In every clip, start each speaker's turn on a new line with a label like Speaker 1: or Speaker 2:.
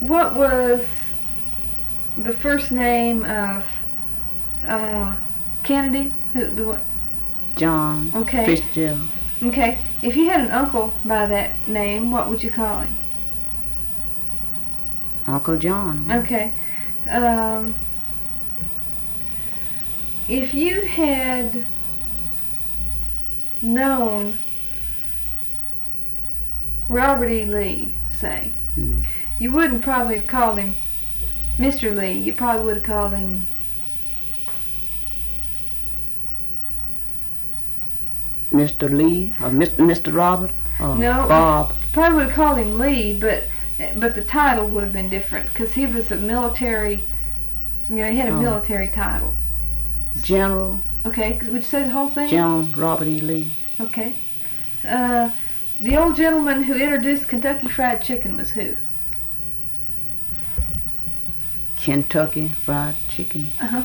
Speaker 1: What was the first name of Kennedy?
Speaker 2: John.
Speaker 1: Okay.
Speaker 2: Fitzgerald.
Speaker 1: Okay. If you had an uncle by that name, what would you call him?
Speaker 2: Uncle John.
Speaker 1: Okay. If you had known Robert E. Lee, say, you wouldn't probably have called him Mr. Lee. You probably would have called him
Speaker 2: Mr. Lee or Mr. Robert or
Speaker 1: no,
Speaker 2: Bob.
Speaker 1: Probably would have called him Lee, but the title would have been different because he was a military. He had a military title.
Speaker 2: General.
Speaker 1: Okay, would you say the whole thing?
Speaker 2: General Robert E. Lee.
Speaker 1: Okay. The old gentleman who introduced Kentucky Fried Chicken was who?
Speaker 2: Kentucky Fried Chicken.
Speaker 1: Uh-huh.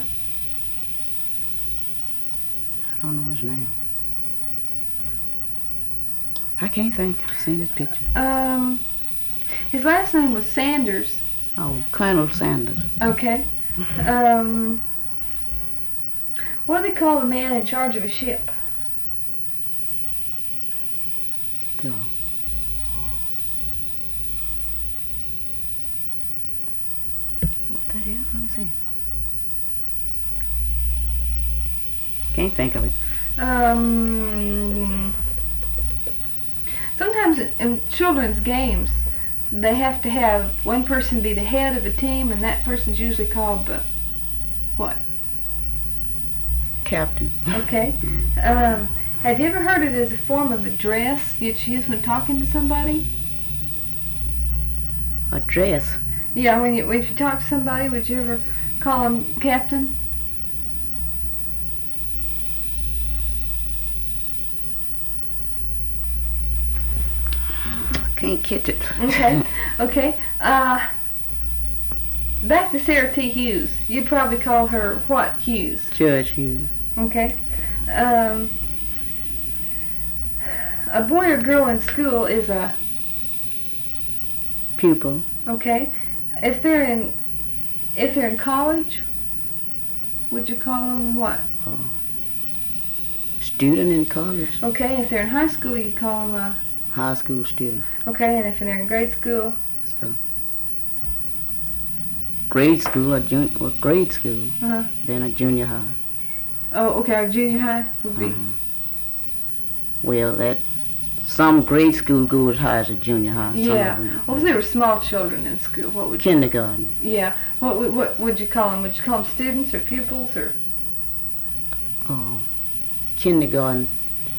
Speaker 2: I don't know his name. I can't think. I've seen his picture.
Speaker 1: His last name was Sanders.
Speaker 2: Oh, Colonel Sanders.
Speaker 1: Okay. What do they call the man in charge of a ship?
Speaker 2: The what the hell? Let me see. Can't think of it.
Speaker 1: Sometimes in children's games, they have to have one person be the head of a team, and that person's usually called the what?
Speaker 2: Captain.
Speaker 1: Okay. Have you ever heard it as a form of address you'd use when talking to somebody?
Speaker 2: Address?
Speaker 1: Yeah, if you talk to somebody, would you ever call them Captain?
Speaker 2: Can't catch it.
Speaker 1: Okay. Okay. Back to Sarah T. Hughes. You'd probably call her what Hughes?
Speaker 2: Judge Hughes.
Speaker 1: Okay. A boy or girl in school is a
Speaker 2: Pupil.
Speaker 1: okay. If they're in college, would you call them what?
Speaker 2: Student in college.
Speaker 1: Okay. If they're in high school, you call them a
Speaker 2: High school student.
Speaker 1: okay. And if they're in grade school,
Speaker 2: So grade school or grade school, then a junior high.
Speaker 1: oh, okay. Our junior high would be
Speaker 2: Well, that some grade school go as high as a junior high.
Speaker 1: yeah. Well, if they were small children in school, what would you?
Speaker 2: Kindergarten.
Speaker 1: Yeah. What would you call them? Would you call them students or pupils or?
Speaker 2: Kindergarten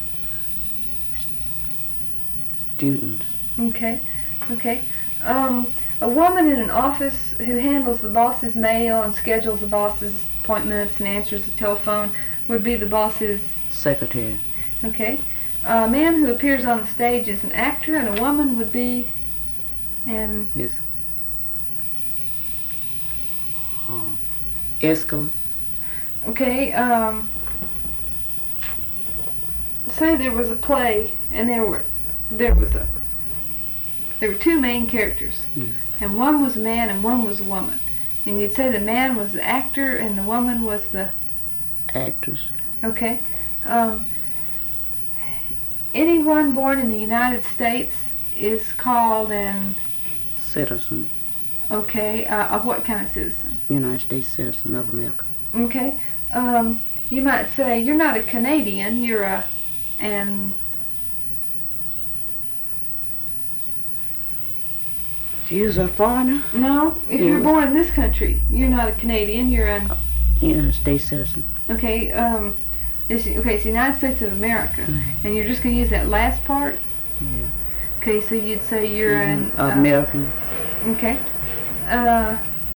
Speaker 2: students.
Speaker 1: Okay. Okay. A woman in an office who handles the boss's mail and schedules the boss's appointments and answers the telephone would be the boss's
Speaker 2: Secretary.
Speaker 1: okay. A man who appears on the stage as an actor and a woman would be an
Speaker 2: Yes. Escort.
Speaker 1: okay. Say there was a play and there were two main characters, and one was a man and one was a woman, and you'd say the man was the actor and the woman was the
Speaker 2: Actress.
Speaker 1: okay. Anyone born in the United States is called an
Speaker 2: Citizen.
Speaker 1: okay. What kind of citizen?
Speaker 2: United States citizen of America.
Speaker 1: Okay. You might say you're not a Canadian. You're an
Speaker 2: You're a foreigner?
Speaker 1: no. If you're born in this country, you're not a Canadian. You're an
Speaker 2: United States citizen.
Speaker 1: okay. It's the United States of America, and you're just gonna use that last part.
Speaker 2: Yeah.
Speaker 1: Okay, so you'd say you're an
Speaker 2: American.
Speaker 1: okay.